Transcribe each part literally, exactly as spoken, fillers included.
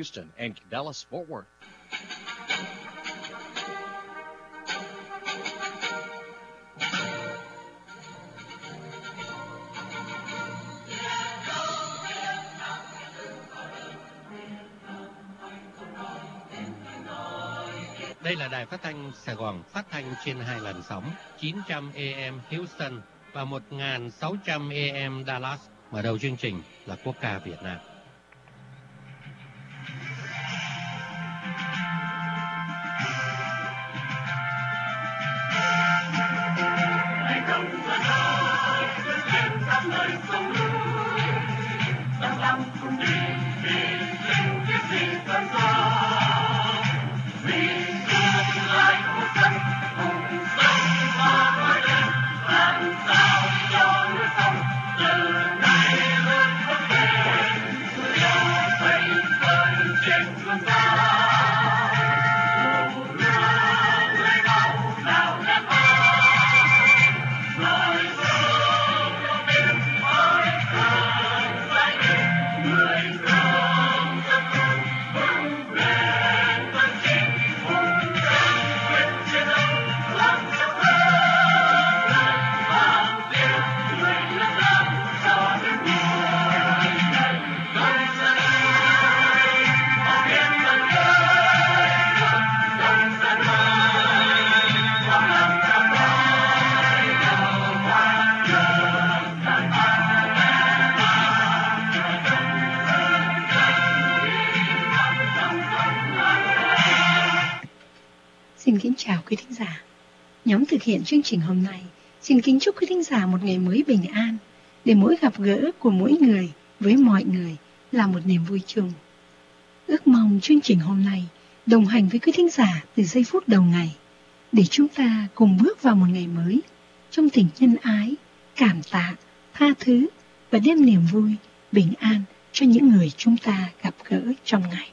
Houston and Dallas-Fort Worth. Đây là đài phát thanh Sài Gòn, phát thanh trên hai làn sóng chín trăm A M Houston và một nghìn sáu trăm A M Dallas. Mở đầu chương trình là quốc ca Việt Nam. Xin kính chào quý thính giả. Nhóm thực hiện chương trình hôm nay xin kính chúc quý thính giả một ngày mới bình an, để mỗi gặp gỡ của mỗi người với mọi người là một niềm vui chung. Ước mong chương trình hôm nay đồng hành với quý thính giả từ giây phút đầu ngày, để chúng ta cùng bước vào một ngày mới trong tình nhân ái, cảm tạ, tha thứ và đem niềm vui, bình an cho những người chúng ta gặp gỡ trong ngày.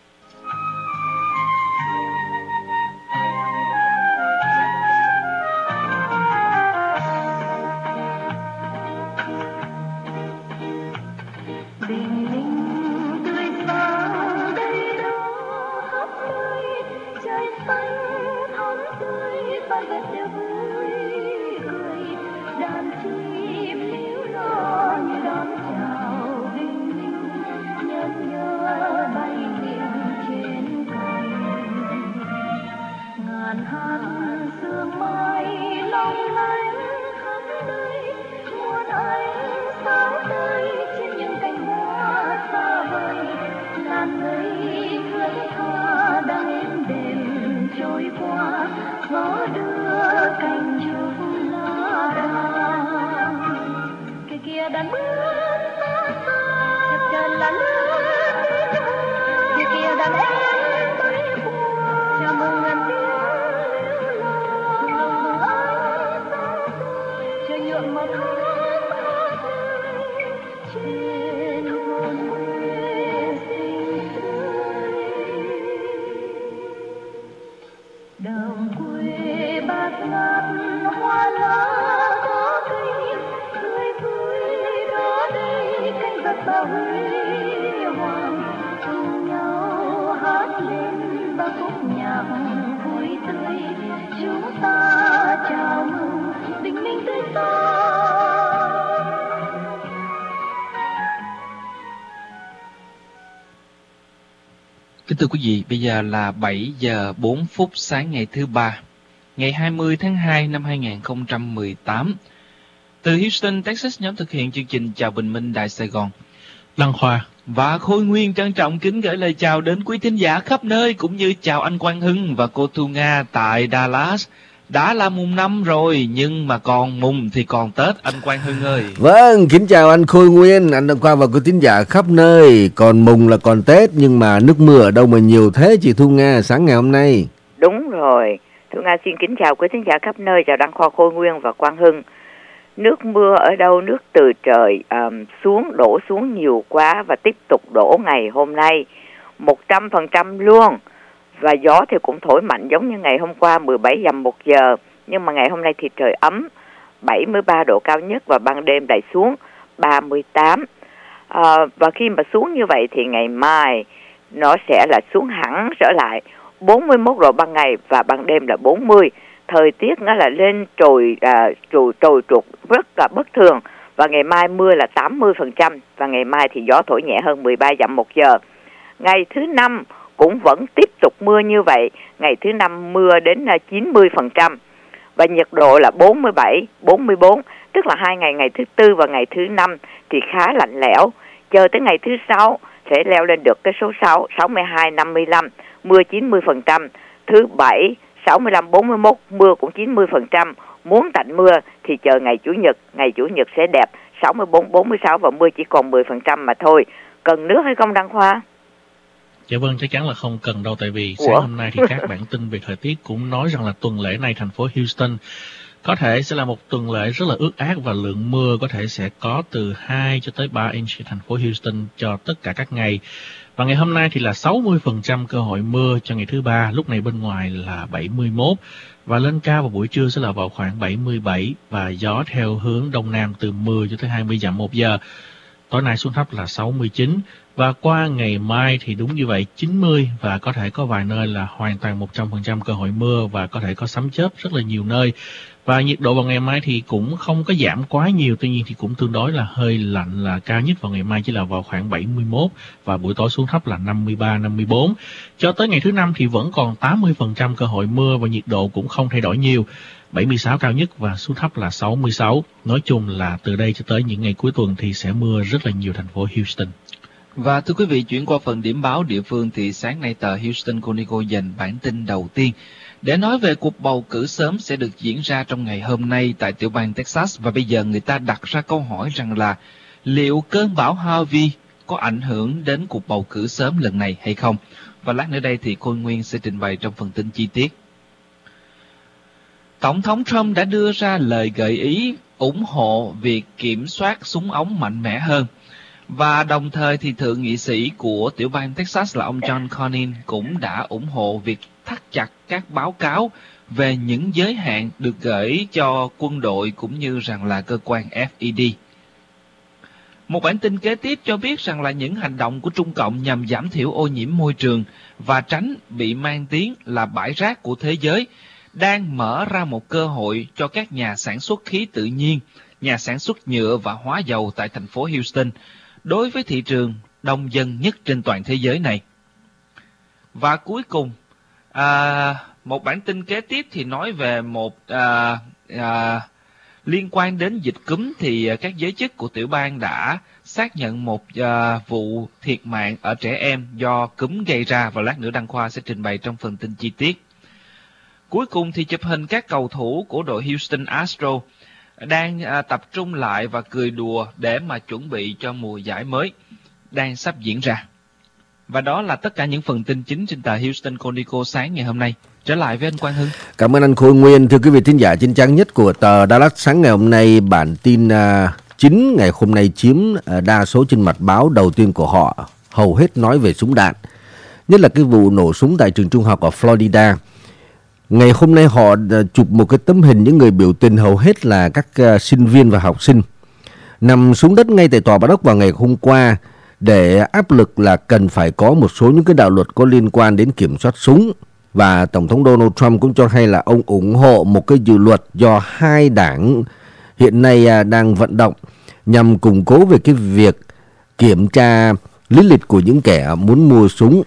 Kính thưa quý vị, bây giờ là bảy giờ bốn phút sáng ngày thứ ba, ngày hai mươi tháng hai năm hai nghìn không trăm mười tám. Từ Houston, Texas, nhóm thực hiện chương trình Chào Bình Minh Đài Sài Gòn, Lăng Khoa và Khôi Nguyên trân trọng kính gửi lời chào đến quý thính giả khắp nơi, cũng như chào anh Quang Hưng và cô Thu Nga tại Dallas. Đã là mùng năm rồi, nhưng mà còn mùng thì còn Tết, anh Quang Hưng ơi. Vâng, kính chào anh Khôi Nguyên, anh Đăng Khoa và quý thính giả khắp nơi. Còn mùng là còn Tết, nhưng mà nước mưa ở đâu mà nhiều thế chị Thu Nga sáng ngày hôm nay? Đúng rồi, Thu Nga xin kính chào quý thính giả khắp nơi, chào Đăng Khoa, Khôi Nguyên và Quang Hưng. Nước mưa ở đâu? Nước từ trời um, xuống, đổ xuống nhiều quá và tiếp tục đổ ngày hôm nay một trăm phần trăm luôn. Và gió thì cũng thổi mạnh giống như ngày hôm qua mười bảy dặm một giờ. Nhưng mà ngày hôm nay thì trời ấm, bảy mươi ba độ cao nhất và ban đêm lại xuống ba mươi tám. À, và khi mà xuống như vậy thì ngày mai nó sẽ là xuống hẳn trở lại bốn mươi mốt độ ban ngày và ban đêm là bốn mươi. Thời tiết nó là lên trồi à, trồi trồi trục rất là bất thường, và ngày mai mưa là tám mươi phần trăm, và ngày mai thì gió thổi nhẹ hơn mười ba dặm một giờ. Ngày thứ năm cũng vẫn tiếp tục mưa như vậy, ngày thứ năm mưa đến chín mươi phần trăm, và nhiệt độ là bốn mươi bảy, bốn mươi bốn, tức là hai ngày, ngày thứ tư và ngày thứ năm thì khá lạnh lẽo. Chờ tới ngày thứ sáu sẽ leo lên được cái số sáu, sáu mươi hai, năm mươi lăm, mưa chín mươi phần trăm. Thứ bảy sáu mươi lăm, bốn mươi mốt, mưa cũng chín mươi phần trăm. Muốn tạnh mưa thì chờ ngày Chủ nhật, ngày Chủ nhật sẽ đẹp, sáu mươi bốn, bốn mươi sáu và mưa chỉ còn mười phần trăm mà thôi. Cần nước hay không Đăng Khoa? Dạ vâng, chắc chắn là không cần đâu, tại vì sáng Ủa? hôm nay thì các bản tin về thời tiết cũng nói rằng là tuần lễ này thành phố Houston có thể sẽ là một tuần lễ rất là ướt át, và lượng mưa có thể sẽ có từ hai cho tới ba inch thành phố Houston cho tất cả các ngày. Và ngày hôm nay thì là sáu mươi phần trăm cơ hội mưa cho ngày thứ ba, lúc này bên ngoài là bảy mươi mốt, và lên cao vào buổi trưa sẽ là vào khoảng bảy mươi bảy, và gió theo hướng đông nam từ mười cho tới hai mươi dặm một giờ. Tối nay xuống thấp là sáu mươi chín, và qua ngày mai thì đúng như vậy, chín mươi, và có thể có vài nơi là hoàn toàn một trăm phần trăm cơ hội mưa, và có thể có sấm chớp rất là nhiều nơi. Và nhiệt độ vào ngày mai thì cũng không có giảm quá nhiều, tuy nhiên thì cũng tương đối là hơi lạnh, là cao nhất vào ngày mai chỉ là vào khoảng bảy mươi mốt, và buổi tối xuống thấp là năm mươi ba, năm mươi bốn. Cho tới ngày thứ năm thì vẫn còn tám mươi phần trăm cơ hội mưa, và nhiệt độ cũng không thay đổi nhiều, bảy mươi sáu cao nhất và xuống thấp là sáu mươi sáu. Nói chung là từ đây cho tới những ngày cuối tuần thì sẽ mưa rất là nhiều thành phố Houston. Và thưa quý vị, chuyển qua phần điểm báo địa phương thì sáng nay tờ Houston Chronicle dành bản tin đầu tiên để nói về cuộc bầu cử sớm sẽ được diễn ra trong ngày hôm nay tại tiểu bang Texas. Và bây giờ người ta đặt ra câu hỏi rằng là liệu cơn bão Harvey có ảnh hưởng đến cuộc bầu cử sớm lần này hay không? Và lát nữa đây thì Khôi Nguyên sẽ trình bày trong phần tin chi tiết. Tổng thống Trump đã đưa ra lời gợi ý ủng hộ việc kiểm soát súng ống mạnh mẽ hơn. Và đồng thời thì thượng nghị sĩ của tiểu bang Texas là ông John Cornyn cũng đã ủng hộ việc thắt chặt các báo cáo về những giới hạn được gửi cho quân đội cũng như rằng là cơ quan F E D. Một bản tin kế tiếp cho biết rằng là những hành động của Trung Cộng nhằm giảm thiểu ô nhiễm môi trường và tránh bị mang tiếng là bãi rác của thế giới đang mở ra một cơ hội cho các nhà sản xuất khí tự nhiên, nhà sản xuất nhựa và hóa dầu tại thành phố Houston đối với thị trường đông dân nhất trên toàn thế giới này. Và cuối cùng, à, một bản tin kế tiếp thì nói về một à, à, liên quan đến dịch cúm, thì các giới chức của tiểu bang đã xác nhận một à, vụ thiệt mạng ở trẻ em do cúm gây ra, và lát nữa Đăng Khoa sẽ trình bày trong phần tin chi tiết. Cuối cùng thì chụp hình các cầu thủ của đội Houston Astros đang à, tập trung lại và cười đùa để mà chuẩn bị cho mùa giải mới đang sắp diễn ra. Và đó là tất cả những phần tin chính trên tờ Houston Chronicle sáng ngày hôm nay. Trở lại với anh Quang Hưng. Cảm ơn anh Khôi Nguyên. Thưa quý vị thính giả, trên trang nhất của tờ Dallas sáng ngày hôm nay, bản tin uh, chính ngày hôm nay chiếm uh, đa số trên mặt báo. Đầu tiên của họ hầu hết nói về súng đạn, nhất là cái vụ nổ súng tại trường trung học ở Florida. Ngày hôm nay họ chụp một cái tấm hình những người biểu tình, hầu hết là các uh, sinh viên và học sinh, nằm xuống đất ngay tại tòa bạch ốc vào ngày hôm qua để áp lực là cần phải có một số những cái đạo luật có liên quan đến kiểm soát súng. Và Tổng thống Donald Trump cũng cho hay là ông ủng hộ một cái dự luật do hai đảng hiện nay đang vận động nhằm củng cố về cái việc kiểm tra lý lịch của những kẻ muốn mua súng.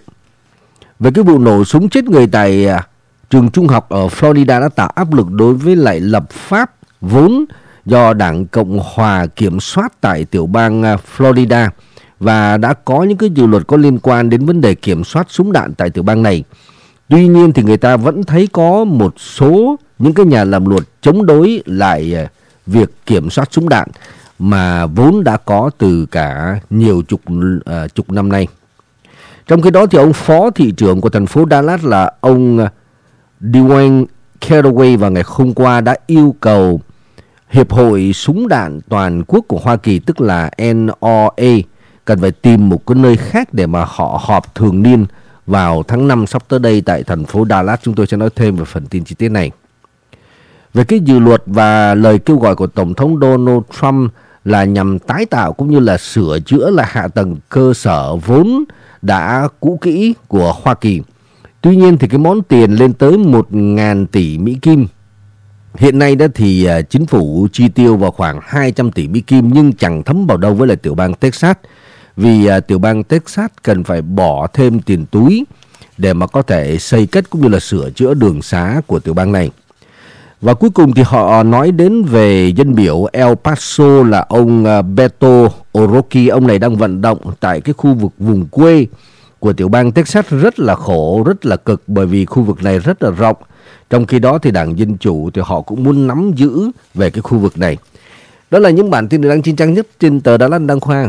Về cái vụ nổ súng chết người tại trường trung học ở Florida đã tạo áp lực đối với lại lập pháp vốn do Đảng Cộng Hòa kiểm soát tại tiểu bang Florida, và đã có những cái dự luật có liên quan đến vấn đề kiểm soát súng đạn tại tiểu bang này. Tuy nhiên thì người ta vẫn thấy có một số những cái nhà làm luật chống đối lại việc kiểm soát súng đạn mà vốn đã có từ cả nhiều chục uh, chục năm nay. Trong khi đó thì ông phó thị trưởng của thành phố Dallas là ông Dwayne Calloway vào ngày hôm qua đã yêu cầu Hiệp hội Súng đạn Toàn quốc của Hoa Kỳ, tức là N R A, cần phải tìm một cái nơi khác để mà họ họp thường niên vào tháng năm sắp tới đây tại thành phố Dallas. Chúng tôi sẽ nói thêm về phần tin chi tiết này. Về cái dự luật và lời kêu gọi của Tổng thống Donald Trump là nhằm tái tạo cũng như là sửa chữa lại hạ tầng cơ sở vốn đã cũ kỹ của Hoa Kỳ. Tuy nhiên thì cái món tiền lên tới một nghìn tỷ Mỹ Kim. Hiện nay đó thì uh, chính phủ chi tiêu vào khoảng hai trăm tỷ Mỹ Kim nhưng chẳng thấm vào đâu với lại tiểu bang Texas. Vì uh, tiểu bang Texas cần phải bỏ thêm tiền túi để mà có thể xây cất cũng như là sửa chữa đường xá của tiểu bang này. Và cuối cùng thì họ nói đến về dân biểu El Paso là ông uh, Beto O'Rourke. Ông này đang vận động tại cái khu vực vùng quê của tiểu bang Texas rất là khổ, rất là cực bởi vì khu vực này rất là rộng. Trong khi đó thì Đảng Dân Chủ thì họ cũng muốn nắm giữ về cái khu vực này. Đó là những bản tin được đăng trên trang nhất trên tờ Đà Lạt Đăng Khoa.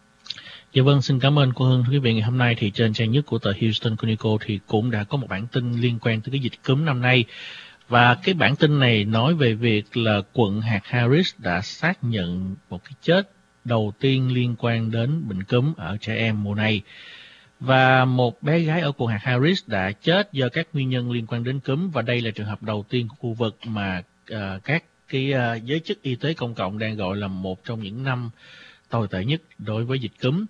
Dạ vâng, xin cảm ơn cô Hương. Thưa quý vị, ngày hôm nay thì trên trang nhất của tờ Houston Chronicle thì cũng đã có một bản tin liên quan tới cái dịch cúm năm nay. Và cái bản tin này nói về việc là quận hạt Harris đã xác nhận một cái chết đầu tiên liên quan đến bệnh cúm ở trẻ em mùa này. Và một bé gái ở quận hạt Harris đã chết do các nguyên nhân liên quan đến cúm, và đây là trường hợp đầu tiên của khu vực mà uh, các cái uh, giới chức y tế công cộng đang gọi là một trong những năm tồi tệ nhất đối với dịch cúm.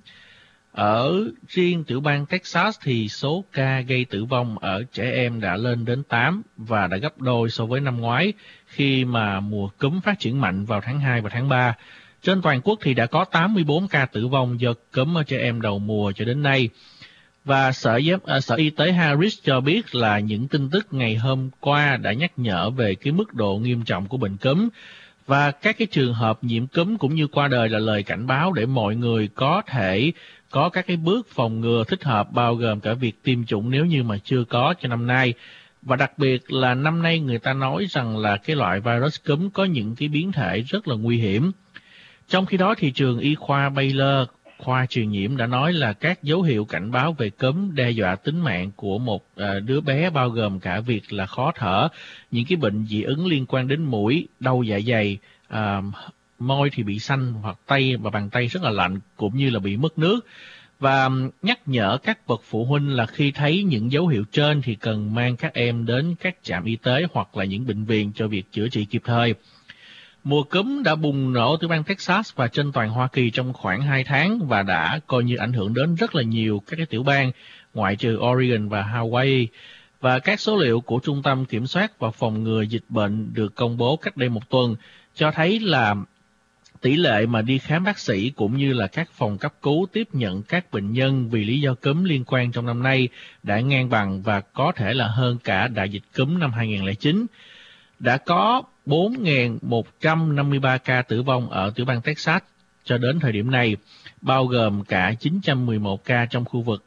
Ở riêng tiểu bang Texas thì số ca gây tử vong ở trẻ em đã lên đến tám và đã gấp đôi so với năm ngoái khi mà mùa cúm phát triển mạnh vào tháng hai và tháng ba. Trên toàn quốc thì đã có tám mươi bốn ca tử vong do cúm ở trẻ em đầu mùa cho đến nay. Và Sở, Giám, à, Sở Y tế Harris cho biết là những tin tức ngày hôm qua đã nhắc nhở về cái mức độ nghiêm trọng của bệnh cúm. Và các cái trường hợp nhiễm cúm cũng như qua đời là lời cảnh báo để mọi người có thể có các cái bước phòng ngừa thích hợp, bao gồm cả việc tiêm chủng nếu như mà chưa có cho năm nay. Và đặc biệt là năm nay người ta nói rằng là cái loại virus cúm có những cái biến thể rất là nguy hiểm. Trong khi đó thì trường y khoa Baylor, khoa truyền nhiễm đã nói là các dấu hiệu cảnh báo về cúm đe dọa tính mạng của một uh, đứa bé bao gồm cả việc là khó thở, những cái bệnh dị ứng liên quan đến mũi, đau dạ dày, uh, môi thì bị xanh hoặc tay và bàn tay rất là lạnh cũng như là bị mất nước. Và nhắc nhở các bậc phụ huynh là khi thấy những dấu hiệu trên thì cần mang các em đến các trạm y tế hoặc là những bệnh viện cho việc chữa trị kịp thời. Mùa cúm đã bùng nổ từ bang Texas và trên toàn Hoa Kỳ trong khoảng hai tháng và đã coi như ảnh hưởng đến rất là nhiều các cái tiểu bang, ngoại trừ Oregon và Hawaii. Và các số liệu của Trung tâm Kiểm soát và Phòng ngừa Dịch bệnh được công bố cách đây một tuần cho thấy là tỷ lệ mà đi khám bác sĩ cũng như là các phòng cấp cứu tiếp nhận các bệnh nhân vì lý do cúm liên quan trong năm nay đã ngang bằng và có thể là hơn cả đại dịch cúm năm hai không không chín. Đã có bốn nghìn một trăm năm mươi ba ca tử vong ở tiểu bang Texas cho đến thời điểm này, bao gồm cả chín trăm mười một ca trong khu vực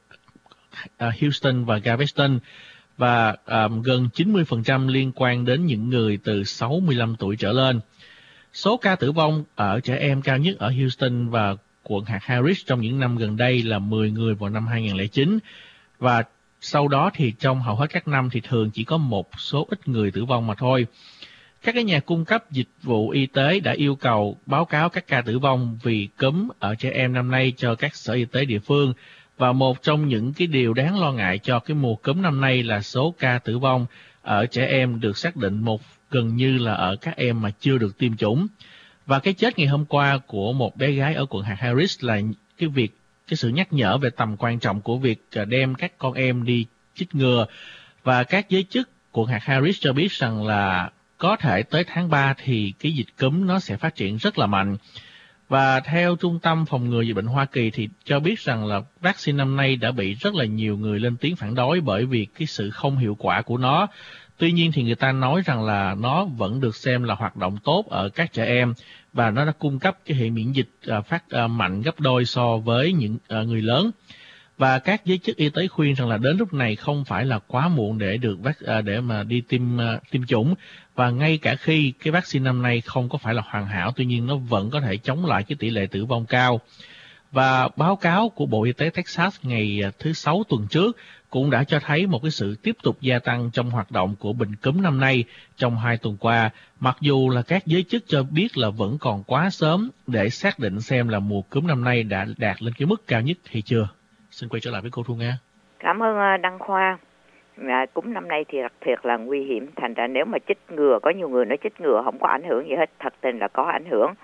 Houston và Galveston, và um, gần chín mươi phần trăm liên quan đến những người từ sáu mươi lăm tuổi trở lên. Số ca tử vong ở trẻ em cao nhất ở Houston và quận hạt Harris trong những năm gần đây là mười người vào năm hai không không chín, và sau đó thì trong hầu hết các năm thì thường chỉ có một số ít người tử vong mà thôi. Các cái nhà cung cấp dịch vụ y tế đã yêu cầu báo cáo các ca tử vong vì cúm ở trẻ em năm nay cho các sở y tế địa phương. Và một trong những cái điều đáng lo ngại cho cái mùa cúm năm nay là số ca tử vong ở trẻ em được xác định một gần như là ở các em mà chưa được tiêm chủng. Và cái chết ngày hôm qua của một bé gái ở quận hạt Harris là cái việc cái sự nhắc nhở về tầm quan trọng của việc đem các con em đi chích ngừa. Và các giới chức quận hạt Harris cho biết rằng là có thể tới tháng ba thì cái dịch cúm nó sẽ phát triển rất là mạnh. Và theo Trung tâm Phòng ngừa Dịch bệnh Hoa Kỳ thì cho biết rằng là vaccine năm nay đã bị rất là nhiều người lên tiếng phản đối bởi vì cái sự không hiệu quả của nó. Tuy nhiên thì người ta nói rằng là nó vẫn được xem là hoạt động tốt ở các trẻ em và nó đã cung cấp cái hệ miễn dịch uh, phát uh, mạnh gấp đôi so với những uh, người lớn. Và các giới chức y tế khuyên rằng là đến lúc này không phải là quá muộn để được uh, để mà đi tiêm uh, tiêm chủng. Và ngay cả khi cái vaccine năm nay không có phải là hoàn hảo, tuy nhiên nó vẫn có thể chống lại cái tỷ lệ tử vong cao. Và báo cáo của Bộ Y tế Texas ngày thứ Sáu tuần trước cũng đã cho thấy một cái sự tiếp tục gia tăng trong hoạt động của bệnh cúm năm nay trong hai tuần qua, mặc dù là các giới chức cho biết là vẫn còn quá sớm để xác định xem là mùa cúm năm nay đã đạt lên cái mức cao nhất hay chưa. Xin quay trở lại với cô Thu Nga. Cảm ơn Đăng Khoa. À, cúm năm nay thì đặc thiệt là nguy hiểm, thành ra nếu mà chích ngừa, có nhiều người nói chích ngừa không có ảnh hưởng gì hết, thật tình là có ảnh hưởng.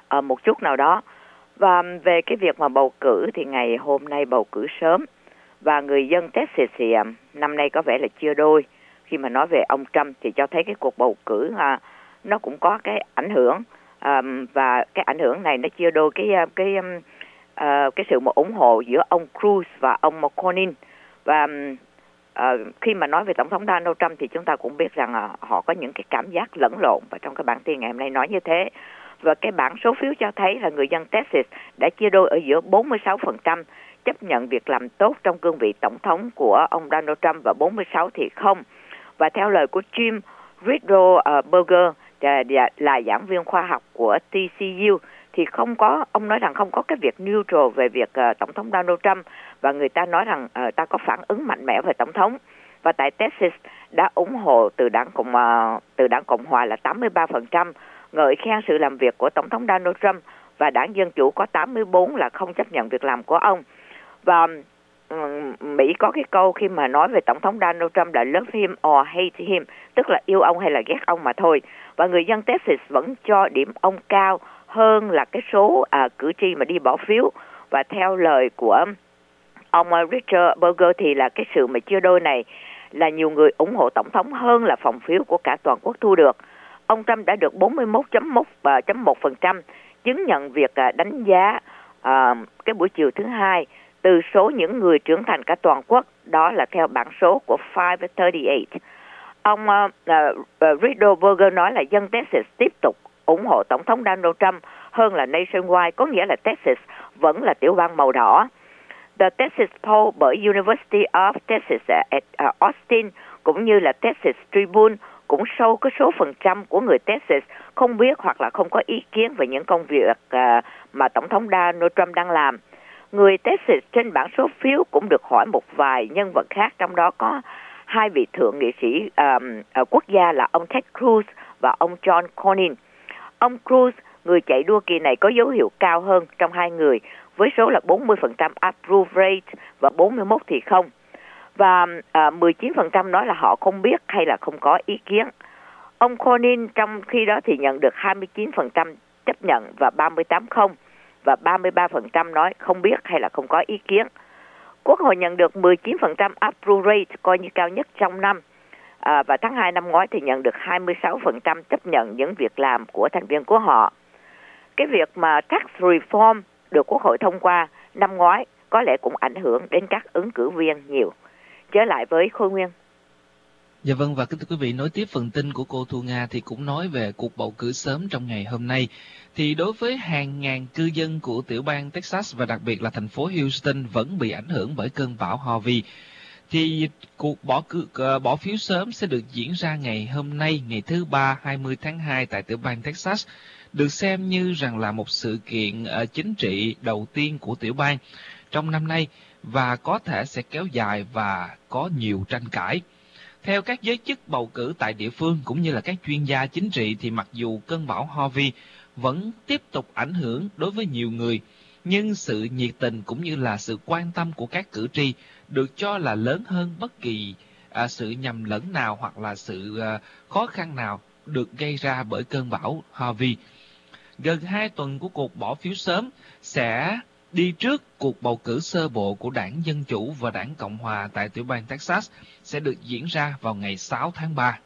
uh, một chút nào đó. Và về cái việc mà bầu cử thì ngày hôm nay bầu cử sớm, và người dân Texas thì uh, năm nay có vẻ là chia đôi. Khi mà nói về ông Trump thì cho thấy cái cuộc bầu cử uh, nó cũng có cái ảnh hưởng, um, và cái ảnh hưởng này nó chia đôi cái uh, cái um, uh, cái sự mà ủng hộ giữa ông Cruz và ông McConnell. Và uh, khi mà nói về tổng thống Donald Trump thì chúng ta cũng biết rằng uh, họ có những cái cảm giác lẫn lộn, và trong cái bản tin ngày hôm nay nói như thế. Và cái bảng số phiếu cho thấy là người dân Texas đã chia đôi ở giữa bốn mươi sáu phần trăm chấp nhận việc làm tốt trong cương vị tổng thống của ông Donald Trump và bốn mươi sáu thì không. Và theo lời của Jim Riddleberger, là, là giảng viên khoa học của T C U, thì không có, ông nói rằng không có cái việc neutral về việc uh, tổng thống Donald Trump, và người ta nói rằng uh, ta có phản ứng mạnh mẽ về tổng thống. Và tại Texas đã ủng hộ từ đảng Cộng uh, từ đảng Cộng hòa là tám mươi ba phần trăm, ngợi khen sự làm việc của tổng thống Donald Trump, và đảng Dân Chủ có tám mươi bốn là không chấp nhận việc làm của ông. Và um, Mỹ có cái câu khi mà nói về tổng thống Donald Trump là love him or hate him, tức là yêu ông hay là ghét ông mà thôi. Và người dân Texas vẫn cho điểm ông cao hơn là cái số à, cử tri mà đi bỏ phiếu. Và theo lời của ông Richard Berger thì là cái sự mà chia đôi này là nhiều người ủng hộ tổng thống hơn là phòng phiếu của cả toàn quốc thu được. Ông Trump đã được bốn mươi mốt phẩy một phần trăm chứng nhận việc đánh giá à, cái buổi chiều thứ hai từ số những người trưởng thành cả toàn quốc, đó là theo bảng số của năm ba tám. Ông uh, uh, Riddleberger nói là dân Texas tiếp tục ủng hộ tổng thống Donald Trump hơn là nationwide, có nghĩa là Texas vẫn là tiểu bang màu đỏ. The Texas Poll bởi University of Texas at uh, Austin cũng như là Texas Tribune cũng show cái số phần trăm của người Texas không biết hoặc là không có ý kiến về những công việc uh, mà tổng thống Donald Trump đang làm. Người Texas trên bảng số phiếu cũng được hỏi một vài nhân vật khác, trong đó có hai vị thượng nghị sĩ um, uh, quốc gia là ông Ted Cruz và ông John Cornyn. Ông Cruz, người chạy đua kỳ này, có dấu hiệu cao hơn trong hai người với số là bốn mươi phần trăm approve rate và bốn mươi mốt thì không. Và uh, mười chín phần trăm nói là họ không biết hay là không có ý kiến. Ông Cornyn trong khi đó thì nhận được hai mươi chín phần trăm chấp nhận và ba mươi tám không, và ba mươi ba phần trăm nói không biết hay là không có ý kiến. Quốc hội nhận được mười chín phần trăm approve rate, coi như cao nhất trong năm. À, và tháng hai năm ngoái thì nhận được hai mươi sáu phần trăm chấp nhận những việc làm của thành viên của họ. Cái việc mà tax reform được Quốc hội thông qua năm ngoái có lẽ cũng ảnh hưởng đến các ứng cử viên nhiều. Trở lại với Khôi Nguyên. Dạ vâng, và kính thưa quý vị, nối tiếp phần tin của cô Thu Nga thì cũng nói về cuộc bầu cử sớm trong ngày hôm nay. Thì đối với hàng ngàn cư dân của tiểu bang Texas và đặc biệt là thành phố Houston vẫn bị ảnh hưởng bởi cơn bão Harvey, thì cuộc bỏ cử, uh, bỏ phiếu sớm sẽ được diễn ra ngày hôm nay, ngày thứ ba hai mươi tháng hai tại tiểu bang Texas, được xem như rằng là một sự kiện uh, chính trị đầu tiên của tiểu bang trong năm nay và có thể sẽ kéo dài và có nhiều tranh cãi. Theo các giới chức bầu cử tại địa phương cũng như là các chuyên gia chính trị thì mặc dù cơn bão Harvey vẫn tiếp tục ảnh hưởng đối với nhiều người, nhưng sự nhiệt tình cũng như là sự quan tâm của các cử tri được cho là lớn hơn bất kỳ à, sự nhầm lẫn nào hoặc là sự à, khó khăn nào được gây ra bởi cơn bão Harvey. Gần hai tuần của cuộc bỏ phiếu sớm sẽ đi trước cuộc bầu cử sơ bộ của đảng Dân Chủ và đảng Cộng Hòa tại tiểu bang Texas sẽ được diễn ra vào ngày sáu tháng ba.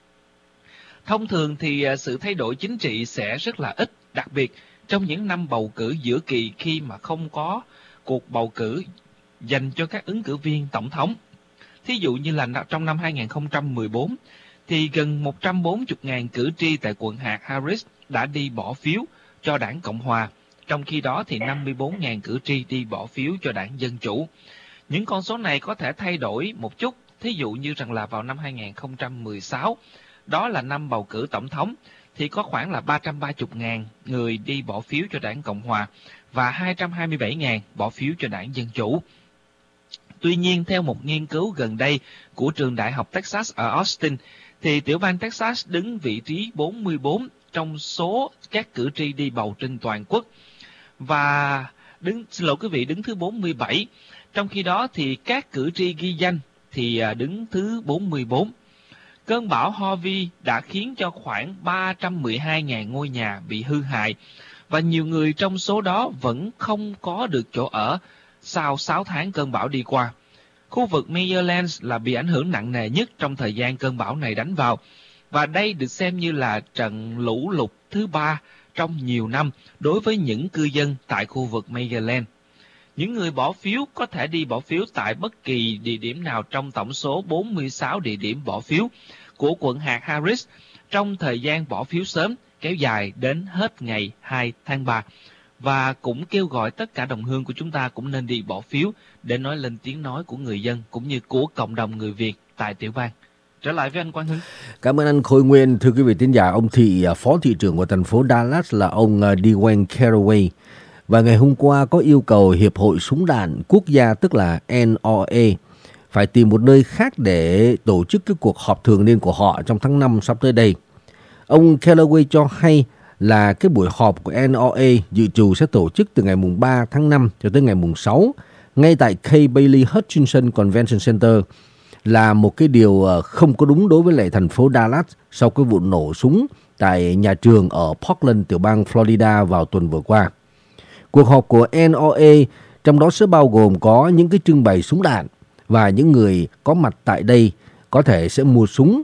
Thông thường thì sự thay đổi chính trị sẽ rất là ít, đặc biệt trong những năm bầu cử giữa kỳ khi mà không có cuộc bầu cử dành cho các ứng cử viên tổng thống. Thí dụ như là trong năm hai không một bốn, thì gần một trăm bốn mươi nghìn cử tri tại quận hạt Harris đã đi bỏ phiếu cho đảng Cộng Hòa, trong khi đó thì năm mươi bốn nghìn cử tri đi bỏ phiếu cho đảng Dân Chủ. Những con số này có thể thay đổi một chút, thí dụ như rằng là vào năm hai không một sáu, đó là năm bầu cử tổng thống, thì có khoảng là ba trăm ba mươi nghìn người đi bỏ phiếu cho đảng Cộng Hòa và hai trăm hai mươi bảy nghìn bỏ phiếu cho đảng Dân Chủ. Tuy nhiên, theo một nghiên cứu gần đây của trường đại học Texas ở Austin, thì tiểu bang Texas đứng vị trí bốn mươi bốn trong số các cử tri đi bầu trên toàn quốc, và đứng xin lỗi quý vị đứng thứ bốn mươi bảy. Trong khi đó thì các cử tri ghi danh thì đứng thứ bốn mươi bốn. Cơn bão Harvey đã khiến cho khoảng ba trăm mười hai nghìn ngôi nhà bị hư hại và nhiều người trong số đó vẫn không có được chỗ ở sau sáu tháng cơn bão đi qua. Khu vực Meadowlands là bị ảnh hưởng nặng nề nhất trong thời gian cơn bão này đánh vào, và đây được xem như là trận lũ lụt thứ ba trong nhiều năm đối với những cư dân tại khu vực Meadowlands. Những người bỏ phiếu có thể đi bỏ phiếu tại bất kỳ địa điểm nào trong tổng số bốn mươi sáu địa điểm bỏ phiếu của quận hạt Harris trong thời gian bỏ phiếu sớm kéo dài đến hết ngày hai tháng ba. Và cũng kêu gọi tất cả đồng hương của chúng ta cũng nên đi bỏ phiếu để nói lên tiếng nói của người dân cũng như của cộng đồng người Việt tại tiểu bang. Trở lại với anh Quang Hưng. Cảm ơn anh Khôi Nguyên. Thưa quý vị thính giả, ông thị phó thị trưởng của thành phố Dallas là ông Dwayne Caraway. Và ngày hôm qua có yêu cầu Hiệp hội Súng đạn Quốc gia tức là N R A phải tìm một nơi khác để tổ chức cái cuộc họp thường niên của họ trong tháng năm sắp tới đây. Ông Caraway cho hay là cái buổi họp của N R A dự trù sẽ tổ chức từ ngày mùng ba tháng năm cho tới ngày mùng sáu ngay tại K. Bailey Hutchinson Convention Center, là một cái điều không có đúng đối với lại thành phố Dallas sau cái vụ nổ súng tại nhà trường ở Parkland, tiểu bang Florida vào tuần vừa qua. Cuộc họp của N R A trong đó sẽ bao gồm có những cái trưng bày súng đạn, và những người có mặt tại đây có thể sẽ mua súng,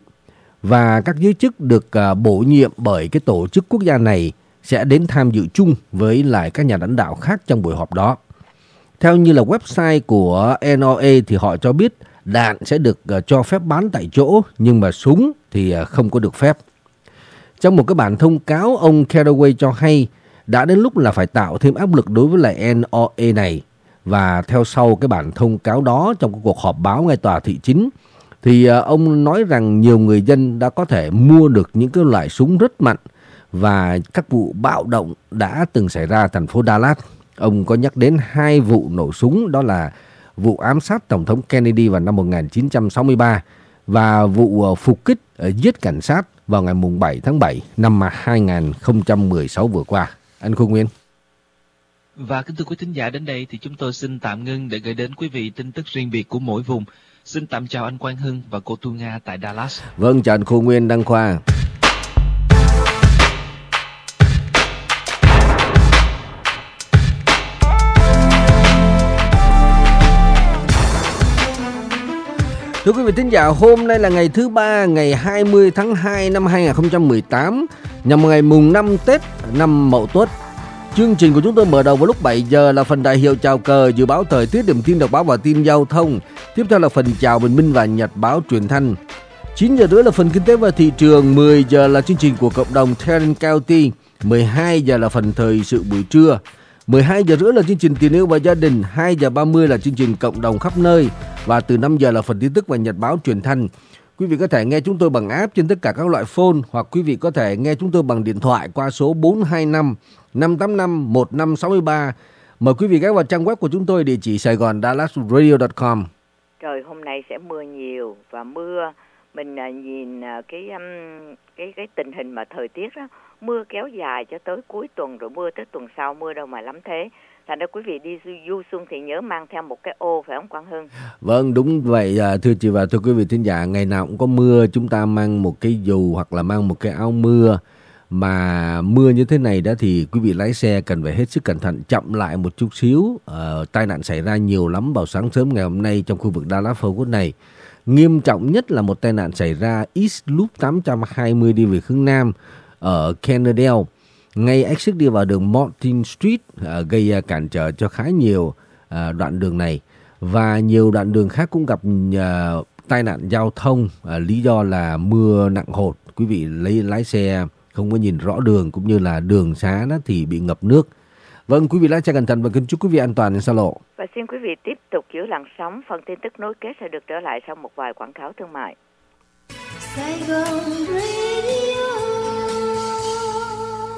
và các giới chức được bổ nhiệm bởi cái tổ chức quốc gia này sẽ đến tham dự chung với lại các nhà lãnh đạo khác trong buổi họp đó. Theo như là website của N R A thì họ cho biết đạn sẽ được cho phép bán tại chỗ, nhưng mà súng thì không có được phép. Trong một cái bản thông cáo, ông Caraway cho hay đã đến lúc là phải tạo thêm áp lực đối với lại N R A này. Và theo sau cái bản thông cáo đó, trong cái cuộc họp báo ngay tòa thị chính, thì ông nói rằng nhiều người dân đã có thể mua được những cái loại súng rất mạnh, và các vụ bạo động đã từng xảy ra thành phố Dallas. Ông có nhắc đến hai vụ nổ súng, đó là vụ ám sát Tổng thống Kennedy vào năm một nghìn chín trăm sáu mươi ba và vụ phục kích giết cảnh sát vào ngày bảy tháng bảy năm hai nghìn không trăm mười sáu vừa qua. Anh Khôi Nguyên. Và kính thưa quý thính giả, đến đây thì chúng tôi xin tạm ngưng để gửi đến quý vị tin tức riêng biệt của mỗi vùng. Xin tạm chào anh Quang Hưng và cô Thu Nga tại Dallas. Vâng, chào anh Khôi Nguyên, Đăng Khoa. Thưa quý vị thính giả, hôm nay là ngày thứ ba, ngày hai mươi tháng hai năm hai nghìn không trăm mười tám, nhằm ngày mùng năm Tết năm Mậu Tuất. Chương trình của chúng tôi mở đầu vào lúc bảy giờ là phần đại hiệu chào cờ, dự báo thời tiết, điểm tin đọc báo và tin giao thông. Tiếp theo là phần chào bình minh và nhật báo truyền thanh. chín giờ rưỡi là phần kinh tế và thị trường. Mười giờ là chương trình của cộng đồng Tarrant County. Mười hai giờ là phần thời sự buổi trưa. Mười hai giờ rưỡi là chương trình tiền yêu và gia đình. Hai giờ ba mươi là chương trình cộng đồng khắp nơi. Và từ năm giờ là phần tin tức và nhật báo truyền thanh. Quý vị có thể nghe chúng tôi bằng app trên tất cả các loại phone, hoặc quý vị có thể nghe chúng tôi bằng điện thoại qua số bốn hai năm năm tám năm một năm sáu ba. Mời quý vị ghé vào trang web của chúng tôi, địa chỉ sài gòn dallas radio chấm com. Trời hôm nay sẽ mưa nhiều, và mưa mình nhìn cái cái cái tình hình mà thời tiết đó, mưa kéo dài cho tới cuối tuần, rồi mưa tới tuần sau, mưa đâu mà lắm thế. Thành ra quý vị đi du xuân thì nhớ mang theo một cái ô, phải không Quang Hưng? Vâng, đúng vậy thưa chị và thưa quý vị thính giả, ngày nào cũng có mưa, chúng ta mang một cái dù hoặc là mang một cái áo mưa. Mà mưa như thế này đó thì quý vị lái xe cần phải hết sức cẩn thận, chậm lại một chút xíu. Uh, tai nạn xảy ra nhiều lắm vào sáng sớm ngày hôm nay trong khu vực Dallas Fort Worth này. Nghiêm trọng nhất là một tai nạn xảy ra East Loop tám trăm hai mươi đi về hướng Nam ở Kennedale, ngay exit đi vào đường Martin Street, uh, gây uh, cản trở cho khá nhiều uh, đoạn đường này. Và nhiều đoạn đường khác cũng gặp uh, tai nạn giao thông, uh, lý do là mưa nặng hột. Quý vị lấy lái xe không có nhìn rõ đường, cũng như là đường xá đó thì bị ngập nước. Vâng, quý vị lái xe cẩn thận và kính chúc quý vị an toàn trên xa lộ. Và xin quý vị tiếp tục giữ làn sóng, phần tin tức nối kết sẽ được trở lại sau một vài quảng cáo thương mại. Sài Gòn Radio.